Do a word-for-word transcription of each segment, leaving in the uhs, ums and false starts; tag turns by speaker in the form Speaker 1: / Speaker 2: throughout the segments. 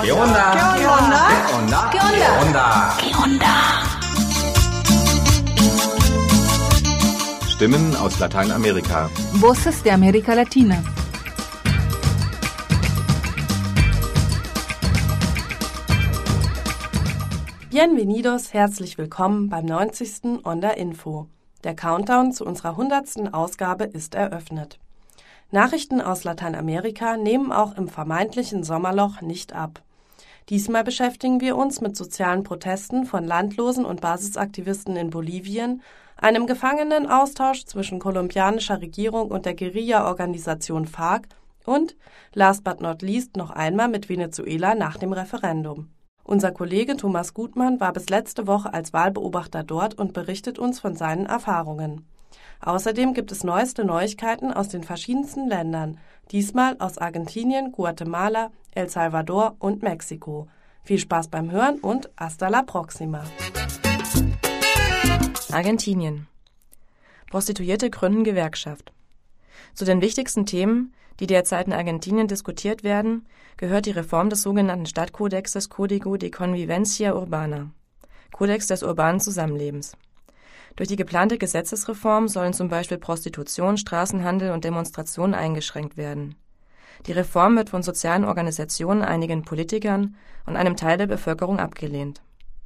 Speaker 1: ¿Qué onda?
Speaker 2: ¿Qué onda?
Speaker 1: ¿Qué onda?
Speaker 2: ¿Qué onda?
Speaker 1: ¿Qué onda? Stimmen aus Lateinamerika.
Speaker 3: Voces de América Latina.
Speaker 4: Bienvenidos, herzlich willkommen beim neunzigsten Onda Info. Der Countdown zu unserer hundertsten Ausgabe ist eröffnet. Nachrichten aus Lateinamerika nehmen auch im vermeintlichen Sommerloch nicht ab. Diesmal beschäftigen wir uns mit sozialen Protesten von Landlosen und Basisaktivisten in Bolivien, einem Gefangenenaustausch zwischen kolumbianischer Regierung und der Guerilla-Organisation FARC und, last but not least, noch einmal mit Venezuela nach dem Referendum. Unser Kollege Thomas Gutmann war bis letzte Woche als Wahlbeobachter dort und berichtet uns von seinen Erfahrungen. Außerdem gibt es neueste Neuigkeiten aus den verschiedensten Ländern, diesmal aus Argentinien, Guatemala, El Salvador und Mexiko. Viel Spaß beim Hören und hasta la próxima.
Speaker 5: Argentinien. Prostituierte gründen Gewerkschaft. Zu den wichtigsten Themen, die derzeit in Argentinien diskutiert werden, gehört die Reform des sogenannten Stadtkodexes Código de Convivencia Urbana, Kodex des urbanen Zusammenlebens. Durch die geplante Gesetzesreform sollen zum Beispiel Prostitution, Straßenhandel und Demonstrationen eingeschränkt werden. Die Reform wird von sozialen Organisationen, einigen Politikern und einem Teil der Bevölkerung abgelehnt.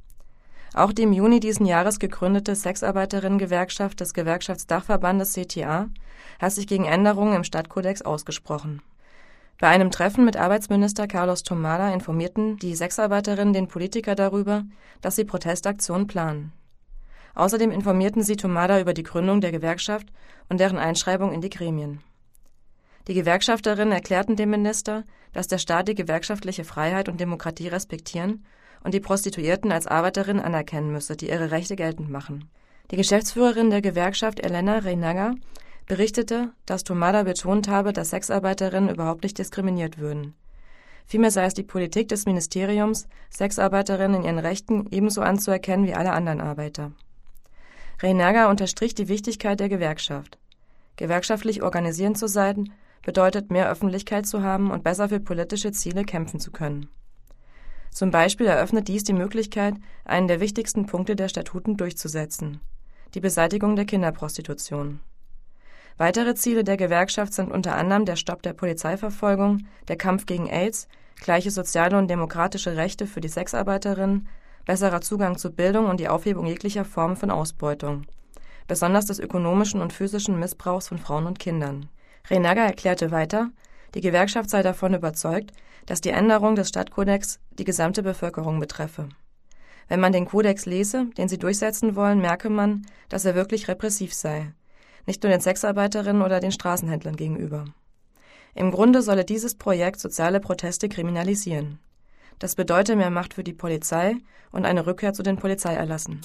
Speaker 5: Auch die im Juni diesen Jahres gegründete Sexarbeiterinnen-Gewerkschaft des Gewerkschaftsdachverbandes C T A hat sich gegen Änderungen im Stadtkodex ausgesprochen. Bei einem Treffen mit Arbeitsminister Carlos Tomada informierten die Sexarbeiterinnen den Politiker darüber, dass sie Protestaktionen planen. Außerdem informierten sie Tomada über die Gründung der Gewerkschaft und deren Einschreibung in die Gremien. Die Gewerkschafterinnen erklärten dem Minister, dass der Staat die gewerkschaftliche Freiheit und Demokratie respektieren und die Prostituierten als Arbeiterinnen anerkennen müsse, die ihre Rechte geltend machen. Die Geschäftsführerin der Gewerkschaft Elena Reinaga berichtete, dass Tomada betont habe, dass Sexarbeiterinnen überhaupt nicht diskriminiert würden. Vielmehr sei es die Politik des Ministeriums, Sexarbeiterinnen in ihren Rechten ebenso anzuerkennen wie alle anderen Arbeiter. Reinaga unterstrich die Wichtigkeit der Gewerkschaft. Gewerkschaftlich organisierend zu sein, bedeutet mehr Öffentlichkeit zu haben und besser für politische Ziele kämpfen zu können. Zum Beispiel eröffnet dies die Möglichkeit, einen der wichtigsten Punkte der Statuten durchzusetzen: die Beseitigung der Kinderprostitution. Weitere Ziele der Gewerkschaft sind unter anderem der Stopp der Polizeiverfolgung, der Kampf gegen AIDS, gleiche soziale und demokratische Rechte für die Sexarbeiterinnen, besserer Zugang zu Bildung und die Aufhebung jeglicher Formen von Ausbeutung, besonders des ökonomischen und physischen Missbrauchs von Frauen und Kindern. Reinaga erklärte weiter, die Gewerkschaft sei davon überzeugt, dass die Änderung des Stadtkodex die gesamte Bevölkerung betreffe. Wenn man den Kodex lese, den sie durchsetzen wollen, merke man, dass er wirklich repressiv sei, nicht nur den Sexarbeiterinnen oder den Straßenhändlern gegenüber. Im Grunde solle dieses Projekt soziale Proteste kriminalisieren. Das bedeutet mehr Macht für die Polizei und eine Rückkehr zu den Polizeierlassen.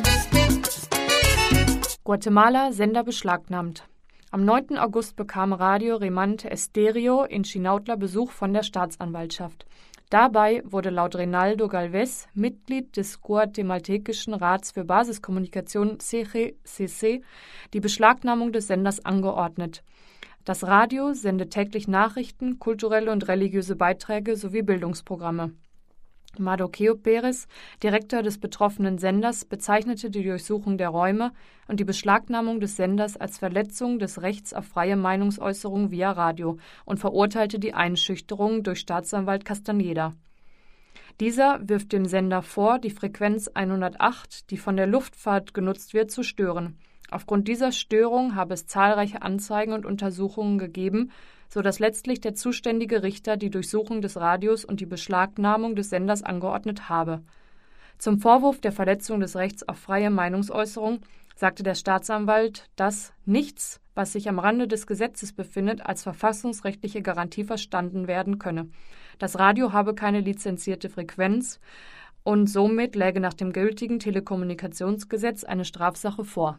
Speaker 6: Guatemala, Sender beschlagnahmt. Am neunten August bekam Radio Remante Estéreo in Chinautla Besuch von der Staatsanwaltschaft. Dabei wurde laut Reinaldo Galvez, Mitglied des guatemaltekischen Rats für Basiskommunikation C G C C, die Beschlagnahmung des Senders angeordnet. Das Radio sendet täglich Nachrichten, kulturelle und religiöse Beiträge sowie Bildungsprogramme. Mardoqueo Pérez, Direktor des betroffenen Senders, bezeichnete die Durchsuchung der Räume und die Beschlagnahmung des Senders als Verletzung des Rechts auf freie Meinungsäußerung via Radio und verurteilte die Einschüchterung durch Staatsanwalt Castañeda. Dieser wirft dem Sender vor, die Frequenz hundertacht, die von der Luftfahrt genutzt wird, zu stören. Aufgrund dieser Störung habe es zahlreiche Anzeigen und Untersuchungen gegeben, sodass letztlich der zuständige Richter die Durchsuchung des Radios und die Beschlagnahmung des Senders angeordnet habe. Zum Vorwurf der Verletzung des Rechts auf freie Meinungsäußerung sagte der Staatsanwalt, dass nichts, was sich am Rande des Gesetzes befindet, als verfassungsrechtliche Garantie verstanden werden könne. Das Radio habe keine lizenzierte Frequenz und somit läge nach dem gültigen Telekommunikationsgesetz eine Strafsache vor.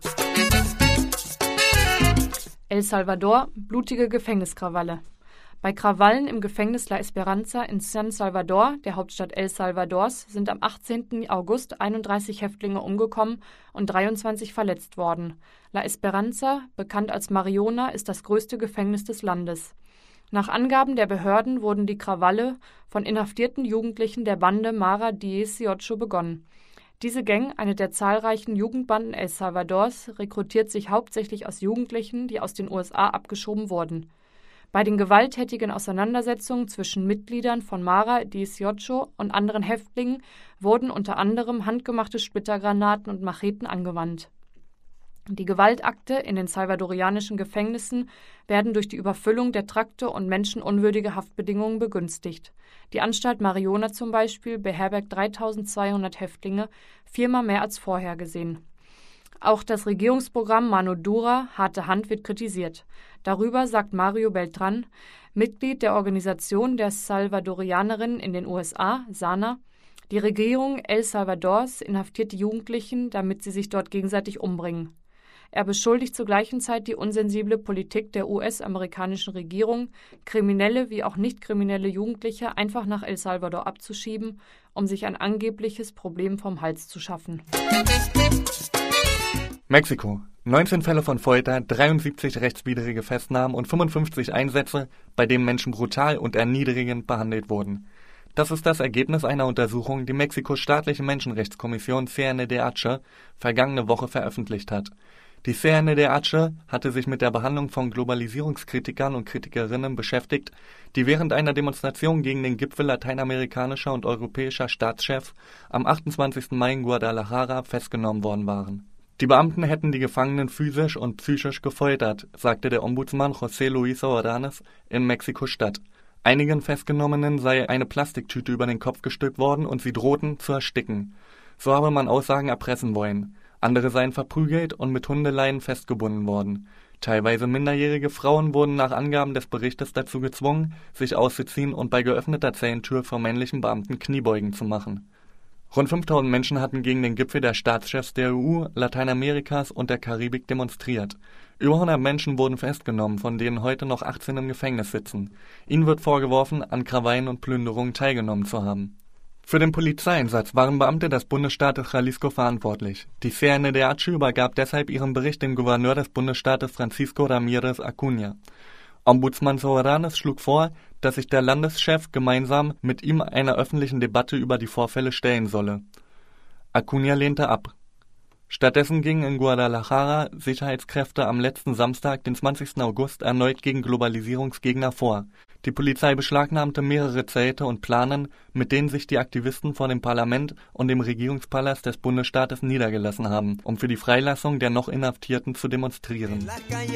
Speaker 6: El Salvador, blutige Gefängniskrawalle. Bei Krawallen im Gefängnis La Esperanza in San Salvador, der Hauptstadt El Salvadors, sind am achtzehnten August einunddreißig Häftlinge umgekommen und dreiundzwanzig verletzt worden. La Esperanza, bekannt als Mariona, ist das größte Gefängnis des Landes. Nach Angaben der Behörden wurden die Krawalle von inhaftierten Jugendlichen der Bande Mara dieciocho begonnen. Diese Gang, eine der zahlreichen Jugendbanden El Salvadors, rekrutiert sich hauptsächlich aus Jugendlichen, die aus den U S A abgeschoben wurden. Bei den gewalttätigen Auseinandersetzungen zwischen Mitgliedern von Mara dieciocho und anderen Häftlingen wurden unter anderem handgemachte Splittergranaten und Macheten angewandt. Die Gewaltakte in den salvadorianischen Gefängnissen werden durch die Überfüllung der Trakte und menschenunwürdige Haftbedingungen begünstigt. Die Anstalt Mariona zum Beispiel beherbergt dreitausendzweihundert Häftlinge, viermal mehr als vorhergesehen. Auch das Regierungsprogramm Mano Dura, harte Hand, wird kritisiert. Darüber sagt Mario Beltran, Mitglied der Organisation der Salvadorianerinnen in den U S A, SANA, die Regierung El Salvadors inhaftiert die Jugendlichen, damit sie sich dort gegenseitig umbringen. Er beschuldigt zur gleichen Zeit die unsensible Politik der U S-amerikanischen Regierung, kriminelle wie auch nicht kriminelle Jugendliche einfach nach El Salvador abzuschieben, um sich ein angebliches Problem vom Hals zu schaffen.
Speaker 2: Mexiko. neunzehn Fälle von Folter, dreiundsiebzig rechtswidrige Festnahmen und fünfundfünfzig Einsätze, bei denen Menschen brutal und erniedrigend behandelt wurden. Das ist das Ergebnis einer Untersuchung, die Mexikos staatliche Menschenrechtskommission C N D H vergangene Woche veröffentlicht hat. Die C N D H hatte sich mit der Behandlung von Globalisierungskritikern und Kritikerinnen beschäftigt, die während einer Demonstration gegen den Gipfel lateinamerikanischer und europäischer Staatschefs am achtundzwanzigsten Mai in Guadalajara festgenommen worden waren. Die Beamten hätten die Gefangenen physisch und psychisch gefoltert, sagte der Ombudsmann José Luis Ordanes in Mexiko-Stadt. Einigen Festgenommenen sei eine Plastiktüte über den Kopf gestülpt worden und sie drohten zu ersticken. So habe man Aussagen erpressen wollen. Andere seien verprügelt und mit Hundeleinen festgebunden worden. Teilweise minderjährige Frauen wurden nach Angaben des Berichtes dazu gezwungen, sich auszuziehen und bei geöffneter Zellentür vor männlichen Beamten Kniebeugen zu machen. Rund fünftausend Menschen hatten gegen den Gipfel der Staatschefs der E U, Lateinamerikas und der Karibik demonstriert. Über hundert Menschen wurden festgenommen, von denen heute noch achtzehn im Gefängnis sitzen. Ihnen wird vorgeworfen, an Krawallen und Plünderungen teilgenommen zu haben. Für den Polizeieinsatz waren Beamte des Bundesstaates Jalisco verantwortlich. Die C N D H übergab deshalb ihren Bericht dem Gouverneur des Bundesstaates Francisco Ramírez Acuña. Ombudsmann Ordanes schlug vor, dass sich der Landeschef gemeinsam mit ihm einer öffentlichen Debatte über die Vorfälle stellen solle. Acuña lehnte ab. Stattdessen gingen in Guadalajara Sicherheitskräfte am letzten Samstag, den zwanzigsten August, erneut gegen Globalisierungsgegner vor. Die Polizei beschlagnahmte mehrere Zelte und Planen, mit denen sich die Aktivisten vor dem Parlament und dem Regierungspalast des Bundesstaates niedergelassen haben, um für die Freilassung der noch Inhaftierten zu demonstrieren.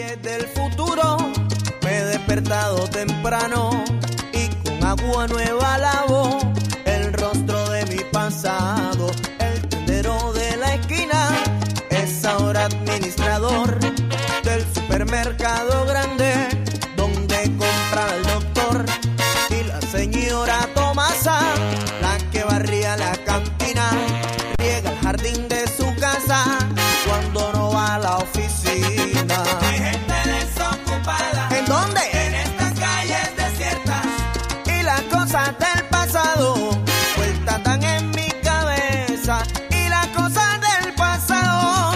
Speaker 7: Administrador del supermercado grande donde compra el doctor y la señora Tomasa, la que barría la cantina, riega el jardín de su casa cuando no va a la oficina. Hay gente desocupada. ¿En dónde? En estas calles desiertas y las cosas del pasado vueltas tan en mi cabeza y las cosas del pasado.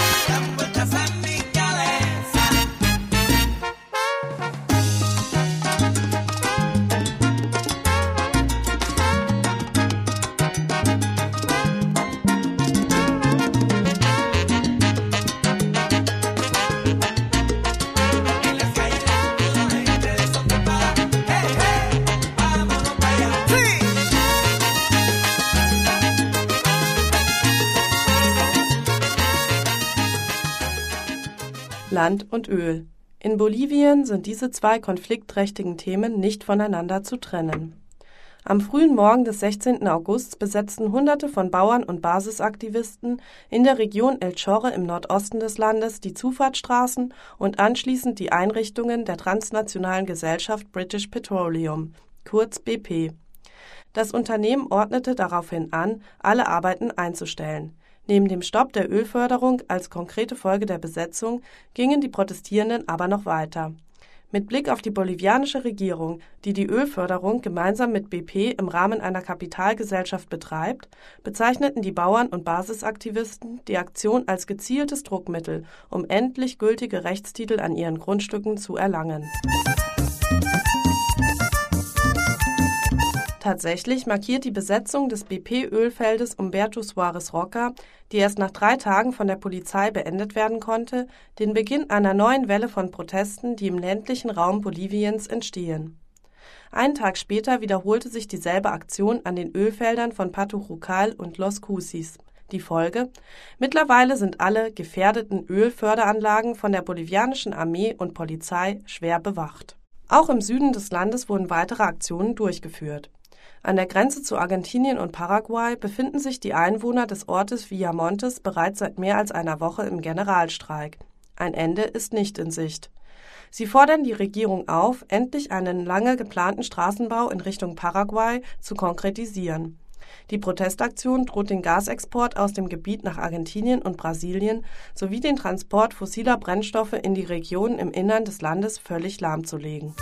Speaker 4: Land und Öl. In Bolivien sind diese zwei konfliktträchtigen Themen nicht voneinander zu trennen. Am frühen Morgen des sechzehnten August besetzten Hunderte von Bauern und Basisaktivisten in der Region El Chorre im Nordosten des Landes die Zufahrtsstraßen und anschließend die Einrichtungen der transnationalen Gesellschaft British Petroleum, kurz B P. Das Unternehmen ordnete daraufhin an, alle Arbeiten einzustellen. Neben dem Stopp der Ölförderung als konkrete Folge der Besetzung gingen die Protestierenden aber noch weiter. Mit Blick auf die bolivianische Regierung, die die Ölförderung gemeinsam mit B P im Rahmen einer Kapitalgesellschaft betreibt, bezeichneten die Bauern und Basisaktivisten die Aktion als gezieltes Druckmittel, um endlich gültige Rechtstitel an ihren Grundstücken zu erlangen. Tatsächlich markiert die Besetzung des B P-Ölfeldes Humberto Suárez Roca, die erst nach drei Tagen von der Polizei beendet werden konnte, den Beginn einer neuen Welle von Protesten, die im ländlichen Raum Boliviens entstehen. Einen Tag später wiederholte sich dieselbe Aktion an den Ölfeldern von Patujucal und Los Cusis. Die Folge? Mittlerweile sind alle gefährdeten Ölförderanlagen von der bolivianischen Armee und Polizei schwer bewacht. Auch im Süden des Landes wurden weitere Aktionen durchgeführt. An der Grenze zu Argentinien und Paraguay befinden sich die Einwohner des Ortes Villamontes bereits seit mehr als einer Woche im Generalstreik. Ein Ende ist nicht in Sicht. Sie fordern die Regierung auf, endlich einen lange geplanten Straßenbau in Richtung Paraguay zu konkretisieren. Die Protestaktion droht den Gasexport aus dem Gebiet nach Argentinien und Brasilien sowie den Transport fossiler Brennstoffe in die Regionen im Innern des Landes völlig lahmzulegen.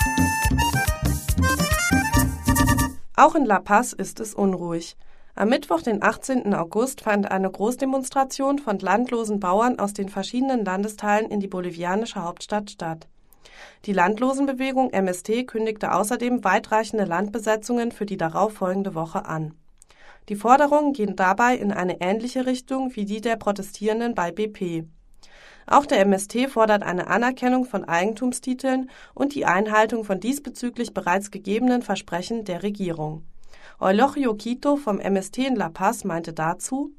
Speaker 4: Auch in La Paz ist es unruhig. Am Mittwoch, den achtzehnten August, fand eine Großdemonstration von landlosen Bauern aus den verschiedenen Landesteilen in die bolivianische Hauptstadt statt. Die Landlosenbewegung M S T kündigte außerdem weitreichende Landbesetzungen für die darauffolgende Woche an. Die Forderungen gehen dabei in eine ähnliche Richtung wie die der Protestierenden bei B P. Auch der M S T fordert eine Anerkennung von Eigentumstiteln und die Einhaltung von diesbezüglich bereits gegebenen Versprechen der Regierung. Eulogio Quito vom M S T in La Paz meinte dazu: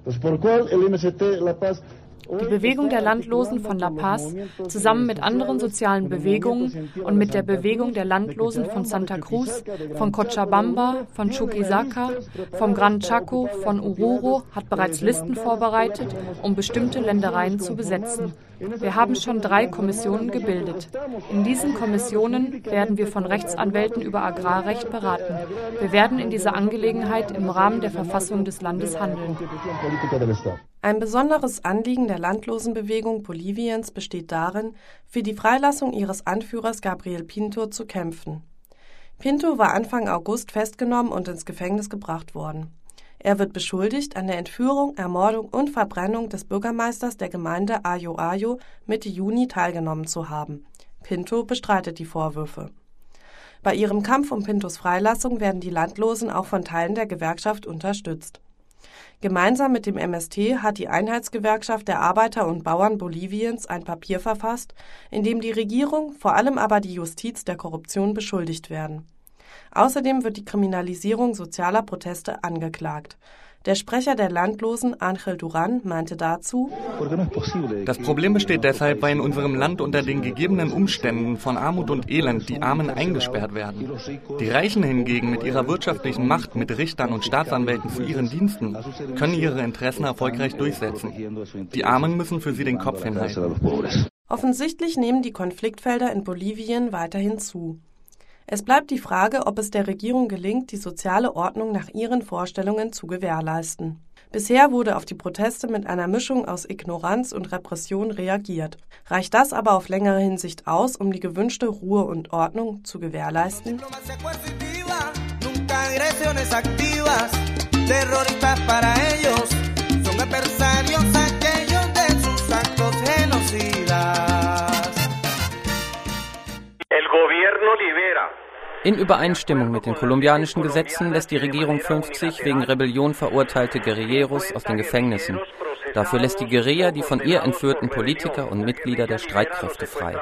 Speaker 6: Die Bewegung der Landlosen von La Paz zusammen mit anderen sozialen Bewegungen und mit der Bewegung der Landlosen von Santa Cruz, von Cochabamba, von Chuquisaca, vom Gran Chaco, von Oruro hat bereits Listen vorbereitet, um bestimmte Ländereien zu besetzen. Wir haben schon drei Kommissionen gebildet. In diesen Kommissionen werden wir von Rechtsanwälten über Agrarrecht beraten. Wir werden in dieser Angelegenheit im Rahmen der Verfassung des Landes handeln.
Speaker 4: Ein besonderes Anliegen der Landlosenbewegung Boliviens besteht darin, für die Freilassung ihres Anführers Gabriel Pinto zu kämpfen. Pinto war Anfang August festgenommen und ins Gefängnis gebracht worden. Er wird beschuldigt, an der Entführung, Ermordung und Verbrennung des Bürgermeisters der Gemeinde Ayo Ayo Mitte Juni teilgenommen zu haben. Pinto bestreitet die Vorwürfe. Bei ihrem Kampf um Pintos Freilassung werden die Landlosen auch von Teilen der Gewerkschaft unterstützt. Gemeinsam mit dem M S T hat die Einheitsgewerkschaft der Arbeiter und Bauern Boliviens ein Papier verfasst, in dem die Regierung, vor allem aber die Justiz der Korruption beschuldigt werden. Außerdem wird die Kriminalisierung sozialer Proteste angeklagt. Der Sprecher der Landlosen, Ángel Durán, meinte dazu:
Speaker 2: Das Problem besteht deshalb, weil in unserem Land unter den gegebenen Umständen von Armut und Elend die Armen eingesperrt werden. Die Reichen hingegen mit ihrer wirtschaftlichen Macht, mit Richtern und Staatsanwälten zu ihren Diensten, können ihre Interessen erfolgreich durchsetzen. Die Armen müssen für sie den Kopf hinhalten.
Speaker 4: Offensichtlich nehmen die Konfliktfelder in Bolivien weiterhin zu. Es bleibt die Frage, ob es der Regierung gelingt, die soziale Ordnung nach ihren Vorstellungen zu gewährleisten. Bisher wurde auf die Proteste mit einer Mischung aus Ignoranz und Repression reagiert. Reicht das aber auf längere Hinsicht aus, um die gewünschte Ruhe und Ordnung zu gewährleisten?
Speaker 8: In Übereinstimmung mit den kolumbianischen Gesetzen lässt die Regierung fünfzig wegen Rebellion verurteilte Guerilleros aus den Gefängnissen. Dafür lässt die Guerilla die von ihr entführten Politiker und Mitglieder der Streitkräfte frei.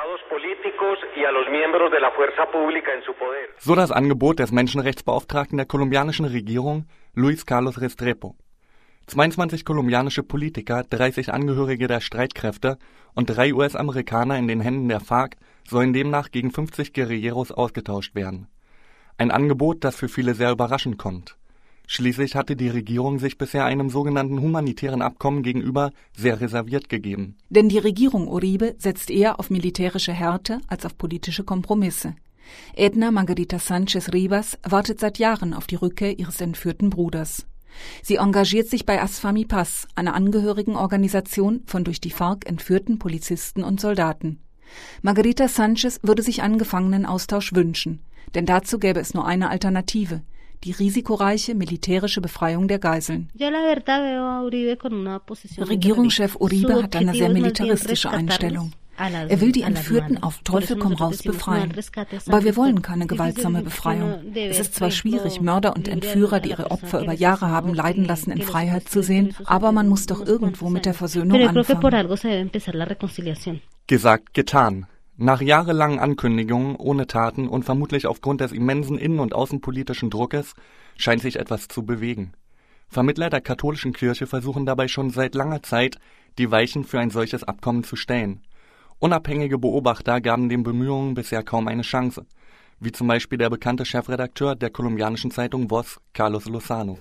Speaker 2: So das Angebot des Menschenrechtsbeauftragten der kolumbianischen Regierung, Luis Carlos Restrepo. zweiundzwanzig kolumbianische Politiker, dreißig Angehörige der Streitkräfte und drei U S-Amerikaner in den Händen der FARC sollen demnach gegen fünfzig Guerilleros ausgetauscht werden. Ein Angebot, das für viele sehr überraschend kommt. Schließlich hatte die Regierung sich bisher einem sogenannten humanitären Abkommen gegenüber sehr reserviert gegeben.
Speaker 3: Denn die Regierung Uribe setzt eher auf militärische Härte als auf politische Kompromisse. Edna Margarita Sánchez Rivas wartet seit Jahren auf die Rückkehr ihres entführten Bruders. Sie engagiert sich bei ASFAMIPAS, einer Angehörigenorganisation von durch die FARC entführten Polizisten und Soldaten. Margarita Sánchez würde sich einen Gefangenenaustausch wünschen, denn dazu gäbe es nur eine Alternative: die risikoreiche militärische Befreiung der Geiseln.
Speaker 9: Regierungschef
Speaker 3: Uribe hat eine sehr militaristische Einstellung. Er will die Entführten auf Teufel komm raus befreien. Aber wir wollen keine gewaltsame Befreiung. Es ist zwar schwierig, Mörder und Entführer, die ihre Opfer über Jahre haben leiden lassen, in Freiheit zu sehen, aber man muss doch irgendwo mit der Versöhnung anfangen.
Speaker 2: Gesagt, getan. Nach jahrelangen Ankündigungen ohne Taten und vermutlich aufgrund des immensen innen- und außenpolitischen Druckes scheint sich etwas zu bewegen. Vermittler der katholischen Kirche versuchen dabei schon seit langer Zeit, die Weichen für ein solches Abkommen zu stellen. Unabhängige Beobachter gaben den Bemühungen bisher kaum eine Chance, wie zum Beispiel der bekannte Chefredakteur der kolumbianischen Zeitung Voz, Carlos Lozano.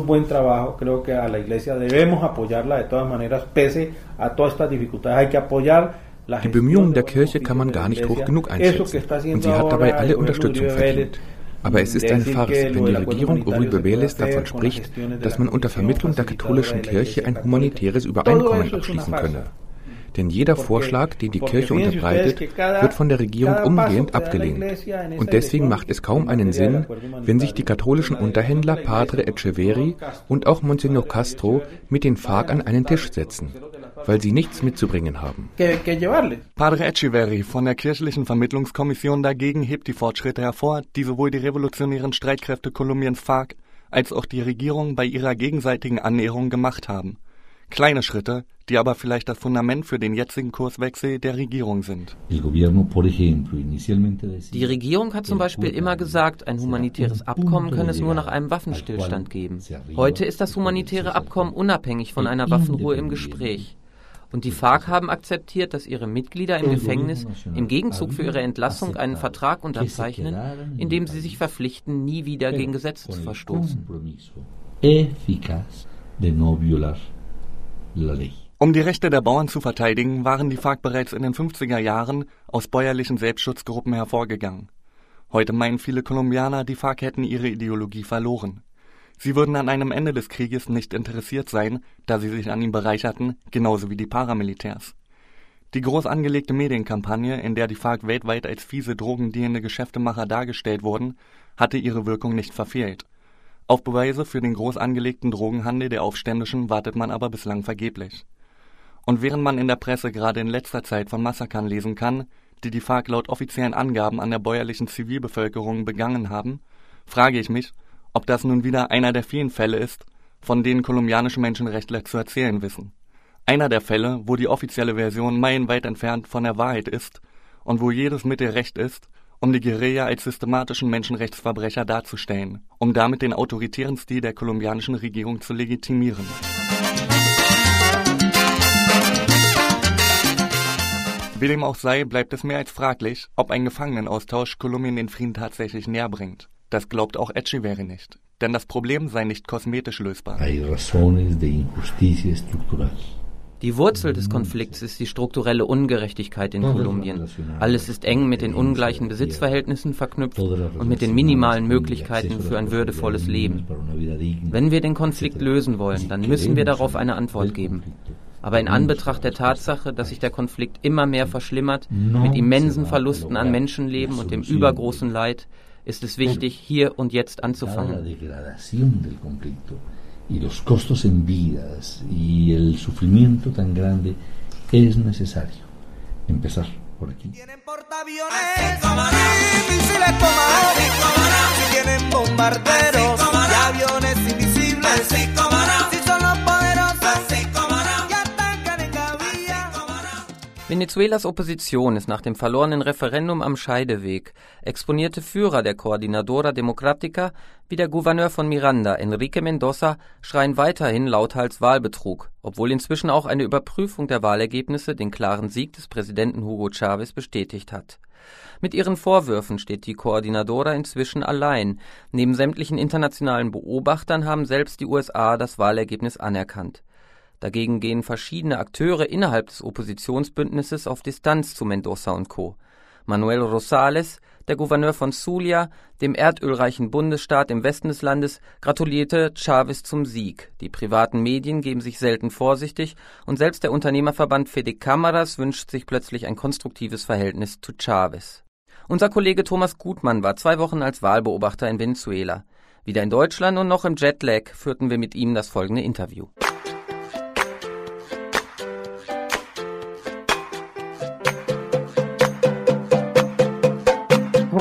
Speaker 9: Die Bemühungen der Kirche kann man gar nicht hoch genug einschätzen und sie hat dabei alle Unterstützung verdient. Aber es ist eine Farce, wenn die Regierung Uribe Vélez davon spricht, dass man unter Vermittlung der katholischen Kirche ein humanitäres Übereinkommen abschließen könne. Denn jeder Vorschlag, den die Kirche unterbreitet, wird von der Regierung umgehend abgelehnt. Und deswegen macht es kaum einen Sinn, wenn sich die katholischen Unterhändler Padre Echeverri und auch Monsignor Castro mit den FARC an einen Tisch setzen, weil sie nichts mitzubringen haben.
Speaker 2: Padre Echeverri von der kirchlichen Vermittlungskommission dagegen hebt die Fortschritte hervor, die sowohl die revolutionären Streitkräfte Kolumbiens FARC als auch die Regierung bei ihrer gegenseitigen Annäherung gemacht haben. Kleine Schritte, die aber vielleicht das Fundament für den jetzigen Kurswechsel der Regierung sind.
Speaker 8: Die Regierung hat zum Beispiel immer gesagt, ein humanitäres Abkommen könne es nur nach einem Waffenstillstand geben. Heute ist das humanitäre Abkommen unabhängig von einer Waffenruhe im Gespräch. Und die FARC haben akzeptiert, dass ihre Mitglieder im Gefängnis im Gegenzug für ihre Entlassung einen Vertrag unterzeichnen, in dem sie sich verpflichten, nie wieder gegen Gesetze zu verstoßen.
Speaker 2: Um die Rechte der Bauern zu verteidigen, waren die FARC bereits in den fünfziger Jahren aus bäuerlichen Selbstschutzgruppen hervorgegangen. Heute meinen viele Kolumbianer, die FARC hätten ihre Ideologie verloren. Sie würden an einem Ende des Krieges nicht interessiert sein, da sie sich an ihm bereicherten, genauso wie die Paramilitärs. Die groß angelegte Medienkampagne, in der die FARC weltweit als fiese, drogendealende Geschäftemacher dargestellt wurden, hatte ihre Wirkung nicht verfehlt. Auf Beweise für den groß angelegten Drogenhandel der Aufständischen wartet man aber bislang vergeblich. Und während man in der Presse gerade in letzter Zeit von Massakern lesen kann, die die FARC laut offiziellen Angaben an der bäuerlichen Zivilbevölkerung begangen haben, frage ich mich, ob das nun wieder einer der vielen Fälle ist, von denen kolumbianische Menschenrechtler zu erzählen wissen. Einer der Fälle, wo die offizielle Version meilenweit entfernt von der Wahrheit ist und wo jedes Mittel recht ist, um die Guerilla als systematischen Menschenrechtsverbrecher darzustellen, um damit den autoritären Stil der kolumbianischen Regierung zu legitimieren. Wie dem auch sei, bleibt es mehr als fraglich, ob ein Gefangenenaustausch Kolumbien den Frieden tatsächlich näher bringt. Das glaubt auch Echeverri nicht, denn das Problem sei nicht kosmetisch lösbar.
Speaker 8: Die Wurzel des Konflikts ist die strukturelle Ungerechtigkeit in Kolumbien. Alles ist eng mit den ungleichen Besitzverhältnissen verknüpft und mit den minimalen Möglichkeiten für ein würdevolles Leben. Wenn wir den Konflikt lösen wollen, dann müssen wir darauf eine Antwort geben. Aber in Anbetracht der Tatsache, dass sich der Konflikt immer mehr verschlimmert, mit immensen Verlusten an Menschenleben und dem übergroßen Leid, ist es wichtig, hier und jetzt anzufangen.
Speaker 10: Y los costos en vidas y el sufrimiento tan grande, es necesario empezar por aquí.
Speaker 7: Tienen portaaviones, misiles Tomahawk, tienen bombarderos y aviones invisibles, si son los poderosos, y atacan en Gavia.
Speaker 8: Venezuelas Opposition ist nach dem verlorenen Referendum am Scheideweg. Exponierte Führer der Coordinadora Democrática wie der Gouverneur von Miranda, Enrique Mendoza, schreien weiterhin lauthals Wahlbetrug, obwohl inzwischen auch eine Überprüfung der Wahlergebnisse den klaren Sieg des Präsidenten Hugo Chávez bestätigt hat. Mit ihren Vorwürfen steht die Coordinadora inzwischen allein. Neben sämtlichen internationalen Beobachtern haben selbst die U S A das Wahlergebnis anerkannt. Dagegen gehen verschiedene Akteure innerhalb des Oppositionsbündnisses auf Distanz zu Mendoza und Co. Manuel Rosales, der Gouverneur von Zulia, dem erdölreichen Bundesstaat im Westen des Landes, gratulierte Chávez zum Sieg. Die privaten Medien geben sich selten vorsichtig und selbst der Unternehmerverband Fede Cámaras wünscht sich plötzlich ein konstruktives Verhältnis zu Chávez. Unser Kollege Thomas Gutmann war zwei Wochen als Wahlbeobachter in Venezuela. Wieder in Deutschland und noch im Jetlag führten wir mit ihm das folgende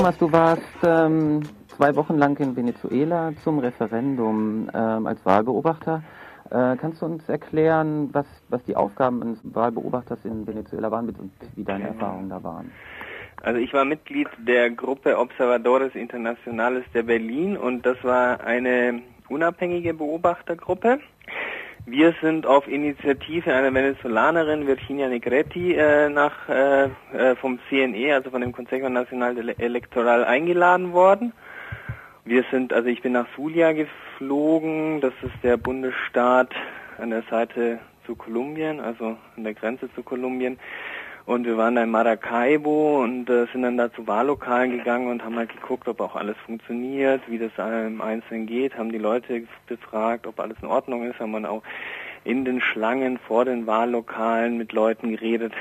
Speaker 8: Thomas, du warst ähm, zwei Wochen lang in Venezuela zum Referendum ähm, als Wahlbeobachter. Äh, kannst du uns erklären, was, was die Aufgaben eines Wahlbeobachters in Venezuela waren und wie deine Erfahrungen da waren?
Speaker 11: Also ich war Mitglied der Gruppe Observadores Internacionales de Berlin und das war eine unabhängige Beobachtergruppe. Wir sind auf Initiative einer Venezolanerin, Virginia Negretti, äh, nach, äh, vom C N E, also von dem Consejo Nacional Electoral, eingeladen worden. Wir sind, also ich bin nach Zulia geflogen, das ist der Bundesstaat an der Seite zu Kolumbien, also an der Grenze zu Kolumbien. Und wir waren da in Maracaibo und äh, sind dann da zu Wahllokalen gegangen und haben halt geguckt, ob auch alles funktioniert, wie das im Einzelnen geht, haben die Leute gefragt, ob alles in Ordnung ist, haben dann auch in den Schlangen vor den Wahllokalen mit Leuten geredet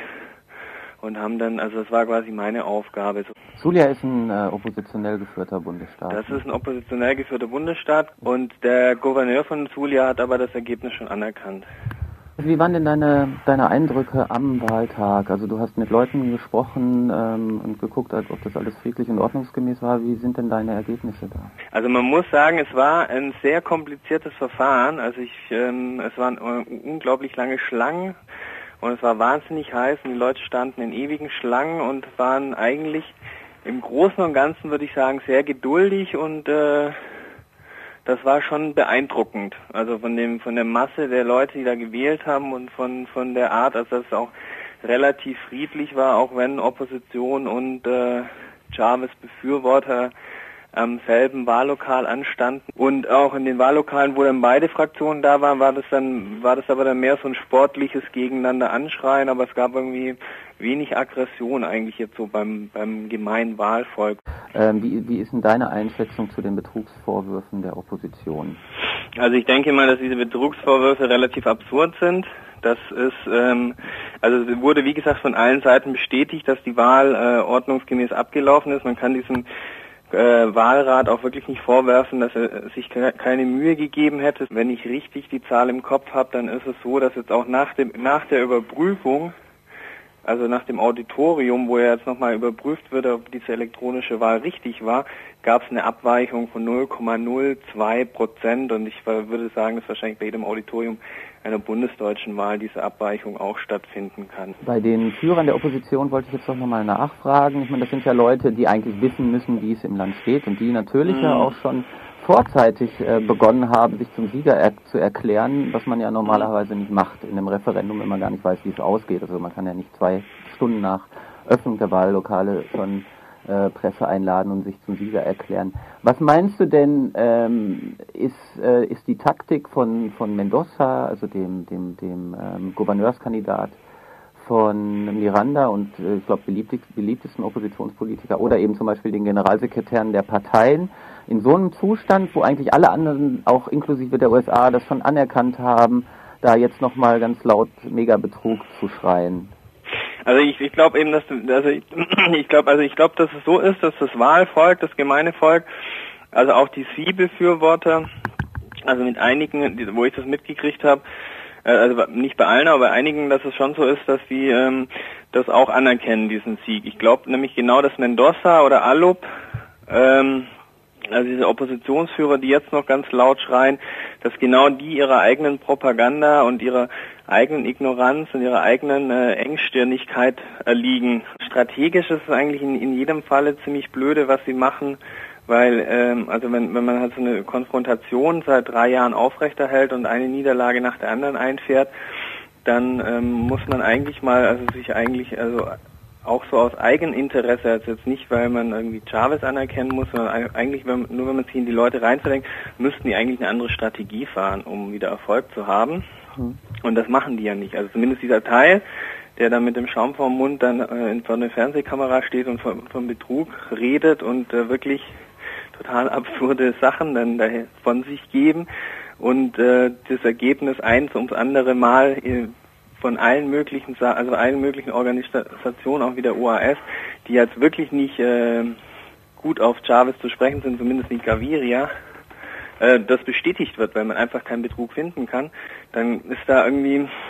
Speaker 11: und haben dann, also das war quasi meine Aufgabe.
Speaker 8: Zulia ist ein äh, oppositionell geführter Bundesstaat.
Speaker 11: Das ist ein oppositionell geführter Bundesstaat und der Gouverneur von Zulia hat aber das Ergebnis schon anerkannt.
Speaker 8: Wie waren denn deine, deine Eindrücke am Wahltag? Also du hast mit Leuten gesprochen ähm, und geguckt, ob das alles friedlich und ordnungsgemäß war. Wie sind denn deine Ergebnisse da?
Speaker 11: Also man muss sagen, es war ein sehr kompliziertes Verfahren. Also ich, ähm, es waren äh, unglaublich lange Schlangen und es war wahnsinnig heiß und die Leute standen in ewigen Schlangen und waren eigentlich im Großen und Ganzen, würde ich sagen, sehr geduldig und äh, das war schon beeindruckend, also von dem von der Masse der Leute, die da gewählt haben und von von der Art, dass das auch relativ friedlich war, auch wenn Opposition und äh, Chávez Befürworter am selben Wahllokal anstanden. Und auch in den Wahllokalen, wo dann beide Fraktionen da waren, war das dann war das aber dann mehr so ein sportliches Gegeneinander anschreien, aber es gab irgendwie wenig Aggression eigentlich jetzt so beim beim gemeinen Wahlvolk.
Speaker 8: Ähm, wie, wie ist denn deine Einschätzung zu den Betrugsvorwürfen der Opposition?
Speaker 11: Also ich denke mal, dass diese Betrugsvorwürfe relativ absurd sind. Das ist, ähm, also es wurde wie gesagt von allen Seiten bestätigt, dass die Wahl äh, ordnungsgemäß abgelaufen ist. Man kann diesem äh, Wahlrat auch wirklich nicht vorwerfen, dass er sich ke- keine Mühe gegeben hätte. Wenn ich richtig die Zahl im Kopf habe, dann ist es so, dass jetzt auch nach dem nach der Überprüfung, also nach dem Auditorium, wo ja jetzt nochmal überprüft wird, ob diese elektronische Wahl richtig war, gab es eine Abweichung von null Komma null zwei Prozent und ich würde sagen, dass wahrscheinlich bei jedem Auditorium einer bundesdeutschen Wahl diese Abweichung auch stattfinden kann.
Speaker 8: Bei den Führern der Opposition wollte ich jetzt doch nochmal nachfragen. Ich meine, das sind ja Leute, die eigentlich wissen müssen, wie es im Land steht und die natürlich mhm. ja auch schon vorzeitig äh, begonnen haben, sich zum Sieger er- zu erklären, was man ja normalerweise nicht macht in einem Referendum, wenn man gar nicht weiß, wie es ausgeht. Also man kann ja nicht zwei Stunden nach Öffnung der Wahllokale schon äh, Presse einladen und sich zum Sieger erklären. Was meinst du denn, ähm, ist, äh, ist die Taktik von, von Mendoza, also dem, dem, dem ähm, Gouverneurskandidat von Miranda und äh, ich glaube beliebtesten Oppositionspolitiker oder eben zum Beispiel den Generalsekretären der Parteien, in so einem Zustand, wo eigentlich alle anderen, auch inklusive der U S A, das schon anerkannt haben, da jetzt nochmal ganz laut Megabetrug zu schreien?
Speaker 11: Also ich, ich glaube eben, dass also ich, ich glaube, also ich glaube, dass es so ist, dass das Wahlvolk, das gemeine Volk, also auch die Sie-Befürworter, also mit einigen, wo ich das mitgekriegt habe, also nicht bei allen, aber bei einigen, dass es schon so ist, dass sie ähm, das auch anerkennen, diesen Sieg. Ich glaube nämlich genau, dass Mendoza oder Alup, ähm, also diese Oppositionsführer, die jetzt noch ganz laut schreien, dass genau die ihrer eigenen Propaganda und ihrer eigenen Ignoranz und ihrer eigenen äh, Engstirnigkeit erliegen. Strategisch ist es eigentlich in, in jedem Falle ziemlich blöde, was sie machen, weil ähm, also wenn, wenn man halt so eine Konfrontation seit drei Jahren aufrechterhält und eine Niederlage nach der anderen einfährt, dann ähm, muss man eigentlich mal, also sich eigentlich, also auch so aus Eigeninteresse, also jetzt nicht, weil man irgendwie Chávez anerkennen muss, sondern eigentlich, wenn, nur wenn man sich in die Leute reinzudenkt, müssten die eigentlich eine andere Strategie fahren, um wieder Erfolg zu haben. Mhm. Und das machen die ja nicht. Also zumindest dieser Teil, der dann mit dem Schaum vorm Mund dann äh, in, vor einer Fernsehkamera steht und von, von Betrug redet und äh, wirklich total absurde Sachen dann da von sich geben und äh, das Ergebnis eins ums andere Mal äh, von allen möglichen, also allen möglichen Organisationen, auch wie der O A S, die jetzt wirklich nicht äh, gut auf Chávez zu sprechen sind, zumindest nicht Gaviria, äh, das bestätigt wird, weil man einfach keinen Betrug finden kann, dann ist da irgendwie,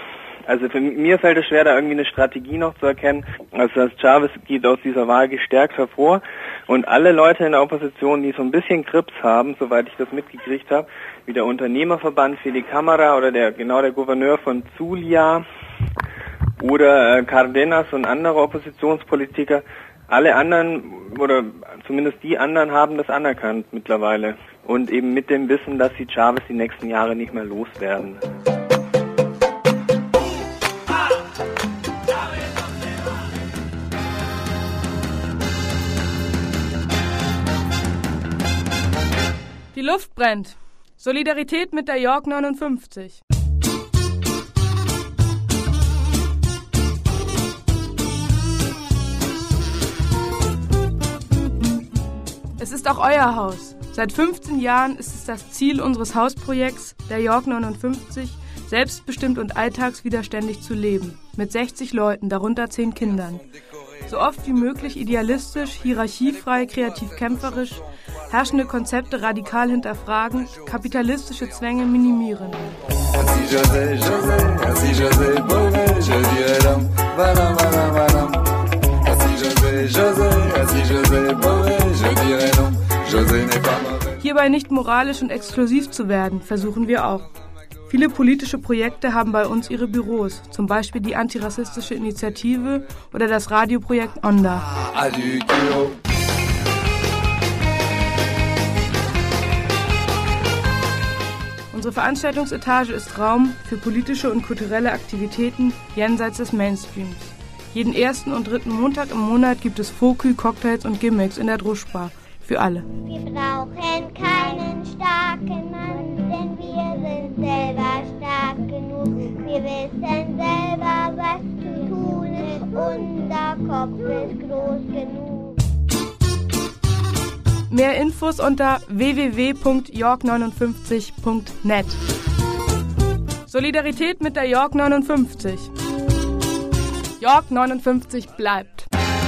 Speaker 11: Also für mir fällt es schwer, da irgendwie eine Strategie noch zu erkennen. Also das Chavez geht aus dieser Wahl gestärkt hervor und alle Leute in der Opposition, die so ein bisschen Grips haben, soweit ich das mitgekriegt habe, wie der Unternehmerverband für die Kamera oder der genau der Gouverneur von Zulia oder äh, Cardenas und andere Oppositionspolitiker, alle anderen oder zumindest die anderen haben das anerkannt mittlerweile und eben mit dem Wissen, dass sie Chavez die nächsten Jahre nicht mehr loswerden.
Speaker 12: Die Luft brennt. Solidarität mit der York neunundfünfzig. Es ist auch euer Haus. Seit fünfzehn Jahren ist es das Ziel unseres Hausprojekts, der York neunundfünfzig, selbstbestimmt und alltagswiderständig zu leben. Mit sechzig Leuten, darunter zehn Kindern. So oft wie möglich idealistisch, hierarchiefrei, kreativ-kämpferisch, herrschende Konzepte radikal hinterfragen, kapitalistische Zwänge minimieren. Hierbei nicht moralisch und exklusiv zu werden, versuchen wir auch. Viele politische Projekte haben bei uns ihre Büros, zum Beispiel die Antirassistische Initiative oder das Radioprojekt Onda. Unsere Veranstaltungsetage ist Raum für politische und kulturelle Aktivitäten jenseits des Mainstreams. Jeden ersten und dritten Montag im Monat gibt es Fokü, Cocktails und Gimmicks in der Druschbar. Für alle.
Speaker 13: Wir brauchen keinen starken Mann, denn wir sind selber stark genug. Wir wissen selber, was zu tun ist. Unser Kopf ist groß genug.
Speaker 12: Mehr Infos unter w w w punkt york neunundfünfzig punkt net. Solidarität mit der York neunundfünfzig. York neunundfünfzig bleibt.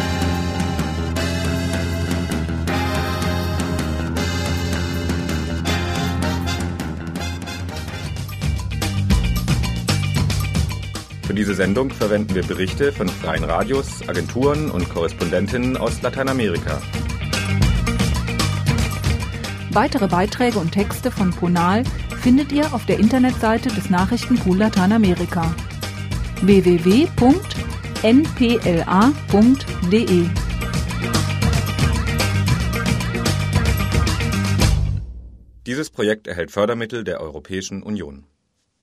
Speaker 1: Für diese Sendung verwenden wir Berichte von freien Radios, Agenturen und Korrespondentinnen aus Lateinamerika.
Speaker 3: Weitere Beiträge und Texte von Ponal findet ihr auf der Internetseite des Nachrichtenpool Lateinamerika w w w punkt n p l a punkt d e.
Speaker 1: Dieses Projekt erhält Fördermittel der Europäischen Union.